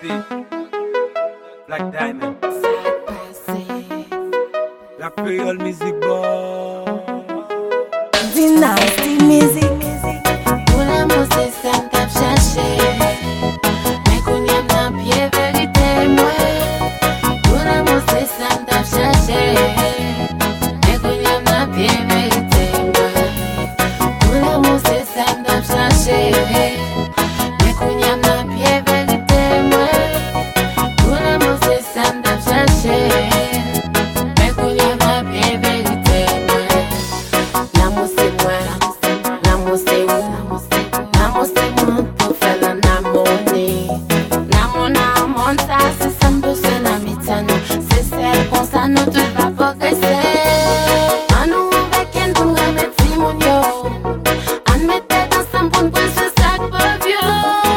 Black Diamond, Black Creole Music Boy. Dynasty Music. Una mose san tap chache, men kounyam nan piye verite mwen. Una mose san tap chache, men kounyam nan piye verite mwen. Una mose san tap chache, men kounyam nan piye verite mwen. Una mose san tap chache, men kounyam nan piye verite mwen. La mose mwen, la mose ou. Namose moun pou fè lan namoni. Namon sa se san pou se namitan nou. Se sel kon sa nou tout va progrese. An nou vek en pou remet si moun yo. An mette dansan pou n'pwen se sak pov yo.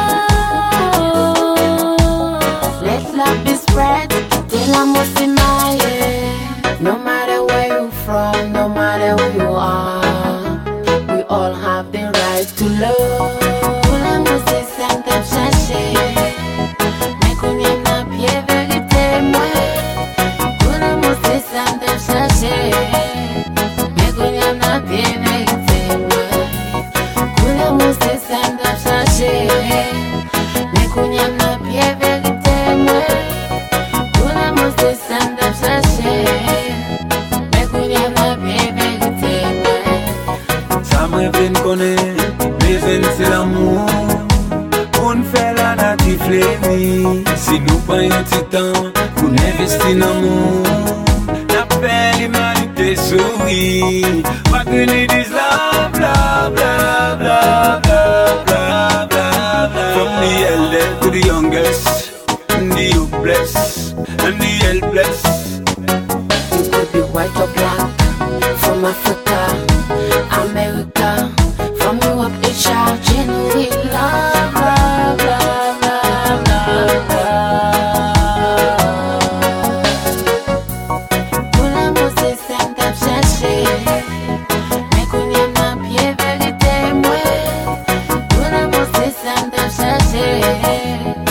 Let love be spread, kite la mose maye. No matter where you from, no matter who you are, we all have the right to love. Una mose san tap chache, men kounyam nan piye verite mwen. Una mose san tap chache, men kounyam nan piye verite mwen. Una mose san tap chache, men kounyam nan piye verite mwen. Una mose san tap chache, men kounyam nan piye verite mwen. Sa mwen ven konen, bezen se l'amour. Moun fè la natif levi. Si nou pan yon titan, pou n'investi nan moun. Na fè l'humanité souri. What we need is love, love, love, love, love, love, love, love. From the elder to the youngest, and the hopeless, and the helpless. You could be white or black, from Africa, America, from Europe, Asia, genuine love, love, love, love, love, love. Una mose san tap chache, men kounyam nan piye verite mwen. Una mose san tap chache,